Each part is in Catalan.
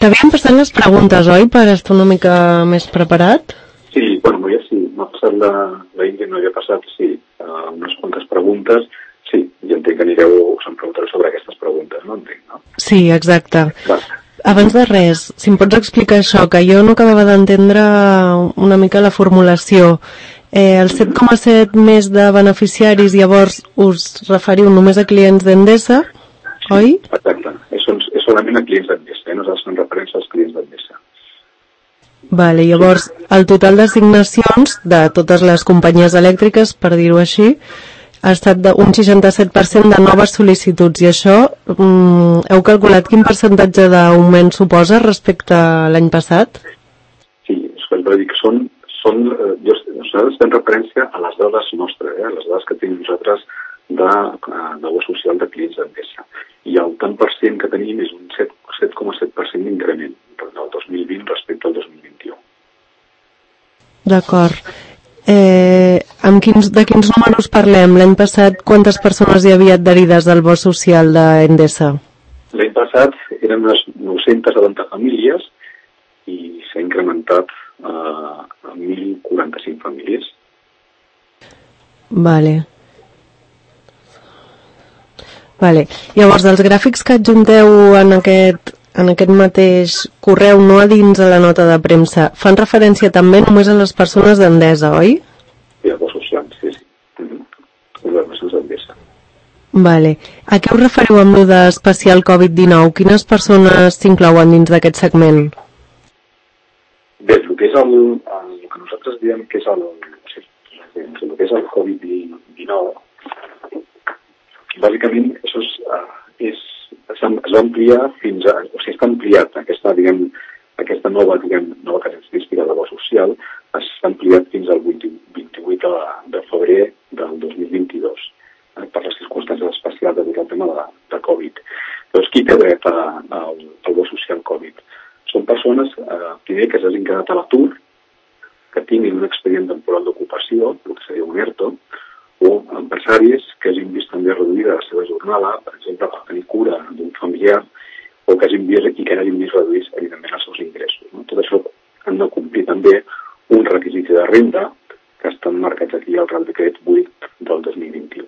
T'havien passat les preguntes, oi, per estar una mica més preparat? Sí, bueno, ja sí, m'ha passat la Ingrid, no havia passat, sí, unes quantes preguntes, sí, i entenc que se'm preguntareu sobre aquestes preguntes, no entenc, no? Sí, exacte. Va. Abans de res, si em pots explicar això, que jo no acabava d'entendre una mica la formulació. El 7,7 més de beneficiaris, llavors us referiu només a clients d'Endesa, oi? Exacte, és solament a clients d'Endesa, nosaltres fem referència als clients d'Endesa. Vale, llavors el total d'assignacions de totes les companyies elèctriques, per dir-ho així, ha estat d'un 67% de noves sol·licituds, i això heu calculat quin percentatge d'augment suposa respecte a l'any passat? Sí, és que dir que nosaltres fem referència a les dades nostres, a les dades que tenim nosaltres de web social de clients d'Endesa. I el tant per cent que tenim és un 7,7% d'increment del 2020 respecte al 2021. D'acord. De quins números parlem? L'any passat quantes persones hi havia adherides al bo social d'Endesa? L'any passat eren unes 970 famílies i s'ha incrementat a 1.045 famílies. Vale. Llavors, els gràfics que adjunteu en aquest mateix correu, no a dins a la nota de premsa, fan referència també només a les persones d'Endesa, oi? Sí, a bo social, sí. Les persones d'Endesa. Vale. A què us referiu amb lo d'especial Covid-19? Quines persones s'inclouen dins d'aquest segment? Bé, el que és el que nosaltres diem que és el que és el Covid-19, bàsicament això es va ampliar fins a... O sigui, està ampliat aquesta nova característica de bo social, s'ha ampliat fins al 28 de febrer del 2022, per les circumstàncies especials degut al tema de Covid. Llavors, qui té dret al bo social Covid? Són persones, primer, que s'hagin quedat a l'atur, que tinguin un expedient temporal d'ocupació, el que seria un ERTO, o empresaris que hagin vist també reduïda la seva jornada, per exemple, per tenir cura d'un familiar, o que hagin vist reduïts, evidentment, els seus ingressos. No? Tot això han de complir també un requisit de renda que estan marcats aquí al Real Decret 8 del 2021.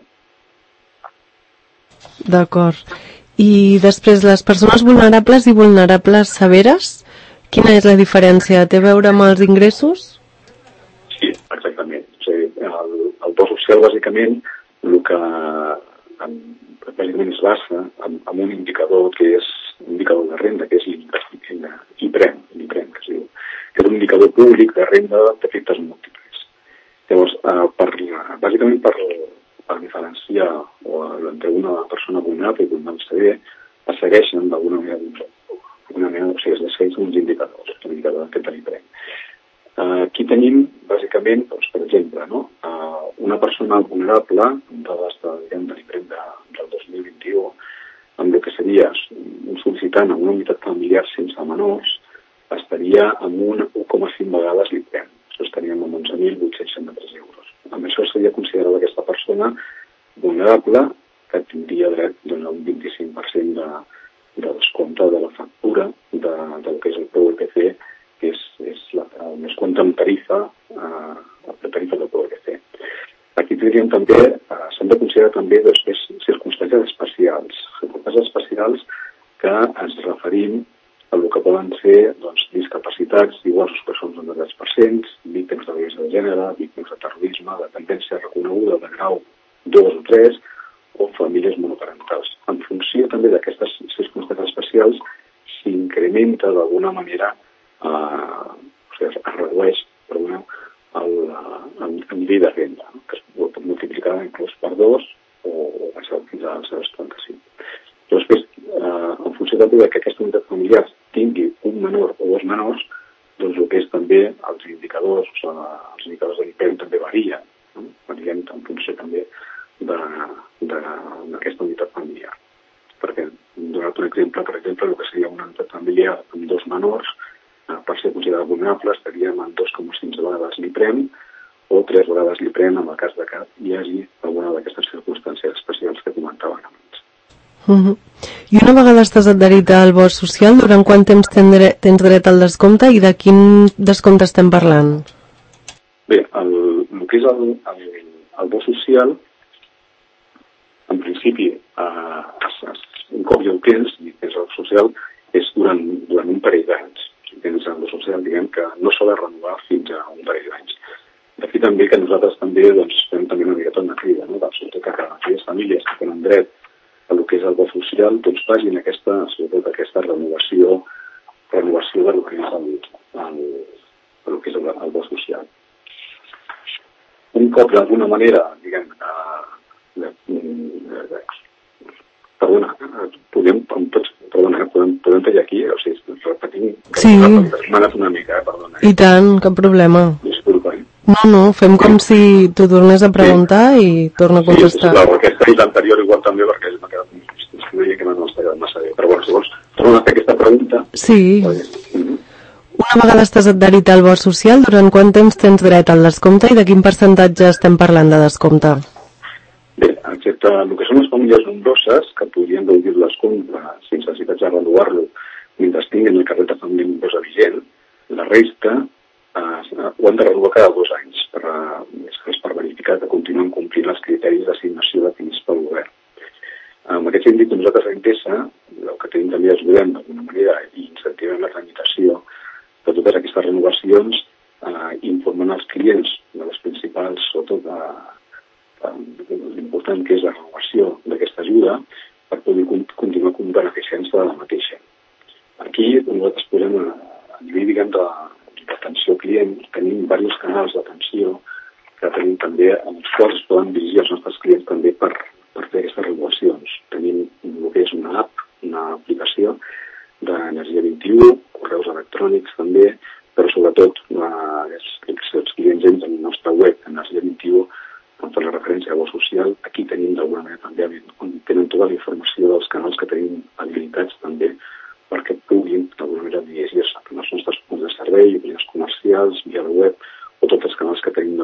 D'acord. I després, les persones vulnerables i vulnerables severes, quina és la diferència? Té a veure amb els ingressos? Sí, exactament. O sigui, el bo social, bàsicament, el que bàsicament es basa en un indicador que és un indicador de renda, que és l'IPREM, que es diu, que és un indicador públic de renda d'efectes múltiples. Llavors, bàsicament per diferenciar entre una persona vulnerable i vulnerable sever, es segueixen d'alguna manera, o sigui, es segueixen uns indicadors, l'indicador aquest de l'IPREM. Aquí tenim, bàsicament, doncs, per exemple, una persona vulnerable de l'IPREM del 2021, amb el que seria un sol·licitant en una unitat familiar sense menors, estaria amb un 1,5 vegades l'IPREM. Això estaríem amb 11.863 euros. Amb això seria considerada aquesta persona vulnerable que tindria dret a un 25% de descompte de la factura del que és el PURPC, que és el descompte en tarifa, la tarifa del PURPC. Aquí tindríem també, s'han de considerar també circumstàncies especials. Circumstàncies especials que ens referim a el que poden ser discapacitats iguals que són de 3%, víctimes de violència de gènere, víctimes de terrorisme, dependència reconeguda de grau 2 o 3, o famílies monoparentals. En funció també d'aquestes circumstàncies especials s'incrementa d'alguna manera, es redueix, el nivell de renda, que es pot multiplicar inclús per 2 o fins a 35. Després, en funció també que aquesta unitat familiar tingui un menor o dos menors, doncs el que és també els indicadors de l'IPREM també varien, varien en funció també d'aquesta unitat familiar. Perquè, donat un exemple, el que seria una unitat familiar amb dos menors, per ser considerat vulnerable, estaríem en 2,5 vegades l'IPREM o 3 vegades l'IPREM en el cas de que hi hagi alguna d'aquestes circumstàncies especials que comentàvem abans. I una vegada estàs adherit al bo social, durant quant temps tens dret al descompte i de quin descompte estem parlant? Bé, el que és el bo social, en principi, un cop ja ho tens, i tens el social, és durant un parell d'anys. Si tens el bo social, diguem que no s'ha de renovar fins a un parell d'anys. D'aquí també que nosaltres també fem també una miqueta una crida, no? Sobretot que aquelles famílies que tenen dret a el que és el bo social, doncs facin sobretot aquesta renovació de lo que és el bo social. Un cop d'alguna manera, diguem, podem tallar aquí, o sigui, repetim, sí. M'ha anat una mica, perdona. I tant, cap problema. Disculpa. No, fem com si tu tornés a preguntar i torna a contestar. Sí, clar, aquesta i l'anterior igual també, perquè m'ha quedat massa bé. Però bueno, si vols, torna a fer aquesta pregunta. Sí. Una vegada estàs adherit al bo social, durant quant temps tens dret al descompte i de quin percentatge estem parlant de descompte? Bé, excepte el que són les famílies nombroses, que podrien gaudir el descompte sense necessitat de renovar-lo mentre tinguin el carnet de família nombrosa vigent, la resta ho han de renovar cada 2 anys per verificar que continuen complint els criteris d'assignació definits pel govern. En aquest sentit, nosaltres a Intesa, el que tenim també ajudem d'alguna manera i incentivem la tramitació de totes aquestes renovacions, informant els clients de les principals, sobretot l'important que és la renovació d'aquesta ajuda per poder continuar beneficiant-se de la mateixa. Aquí nosaltres posem a nivell, diguem, d'atenció al client, tenim diversos canals d'atenció que tenim també, en els quals es poden dirigir els nostres clients també per fer aquestes renovacions. Tenim el que és una app, una aplicació d'Energia 21, correus electrònics també, però sobretot els clients entren en la nostra web, Energia 21, per la referència a bo social. Aquí tenim d'alguna manera també, on tenen tota la informació dels canals que tenim habilitats també, perquè puguin d'alguna manera dirigir-se a els nostres punts de servei, vies comercials, via la web, o tots els canals que tenim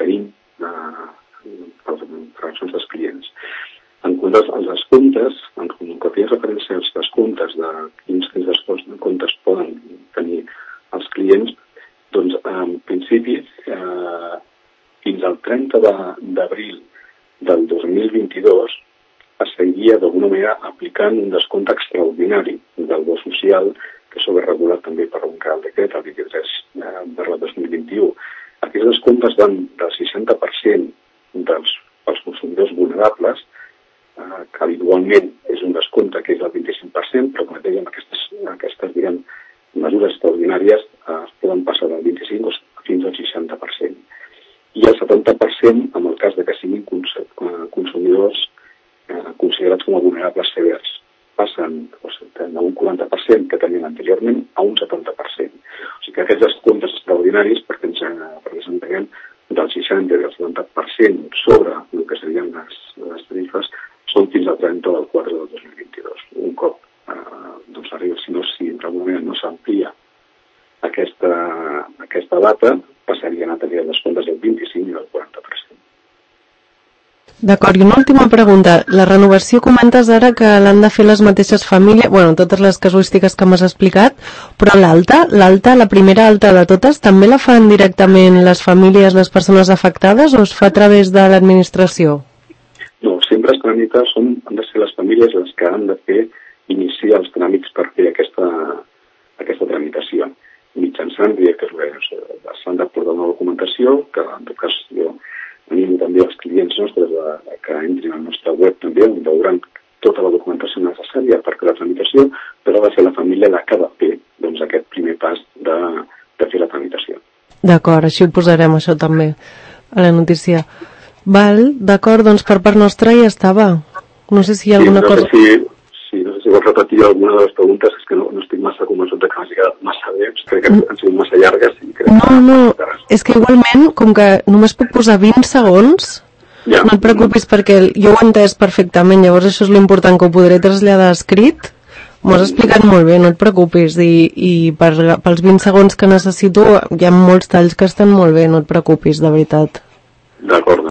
per als nostres clients. En quant als descomptes, en que feia referència als descomptes de quins descomptes poden tenir els clients, doncs en principi fins al 30 d'abril del 2022 es seguia d'alguna manera aplicant un descompte extraordinari del bo social que s'ha regulat també per un Real Decret, el 23/2021. Aquests descomptes van del 60% dels consumidors vulnerables, que habitualment és un descompte que és el 25%, però com et deia, aquestes diguem, mesures extraordinàries es poden passar del 25% fins al 60%. I el 70% en el cas de que siguin consumidors considerats com a vulnerables severs. Passen d'un 40% que tenien anteriorment a un 70%. O sigui que aquests descomptes extraordinaris, perquè ens entenguem, del 60 i del 70% sobre el que serien les tarifes, són fins al 30 del 4 del 2022. Un cop arriba, si d'alguna manera no s'amplia aquesta data, passarien a tenir els descomptes del 25 i del 40%. D'acord, i una última pregunta. La renovació comentes ara que l'han de fer les mateixes famílies, totes les casuístiques que m'has explicat, però la primera alta de totes, també la fan directament les famílies, les persones afectades, o es fa a través de l'administració? No, sempre els tràmits han de ser les famílies les que han de iniciar els tràmits per fer aquesta tramitació. Mitjançant, que s'han d'aportar una documentació, que en tot cas jo anim també els clients nostres que entrin al nostre web també, on veuran tota la documentació necessària per fer la tramitació, però ha de ser la família la que ha de fer aquest primer pas de fer la tramitació. D'acord, així ho posarem això també a la notícia. D'acord, doncs per part nostra ja estava. No sé si hi ha alguna cosa... No sé si vols repetir alguna de les preguntes, és que no estic massa convençut que m'hagi quedat massa bé, crec que han sigut massa llargues. No, és que igualment, com que només puc posar 20 segons, no et preocupis perquè jo ho he entès perfectament, llavors això és l'important, que ho podré traslladar escrit. M'ho has explicat molt bé, no et preocupis, i pels 20 segons que necessito hi ha molts talls que estan molt bé, no et preocupis, de veritat. D'acord.